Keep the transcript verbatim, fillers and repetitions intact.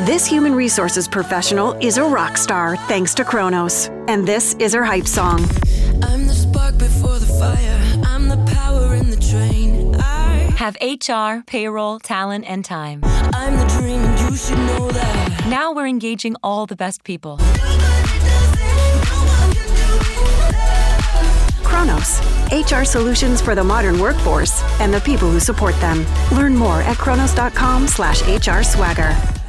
This human resources professional is a rock star thanks to Kronos. And this is her hype song. I'm the spark before the fire. I'm the power in the train. I have H R, payroll, talent, and time. I'm the dream and you should know that. Now we're engaging all the best people. Kronos, H R solutions for the modern workforce and the people who support them. Learn more at kronos dot com slash H R swagger.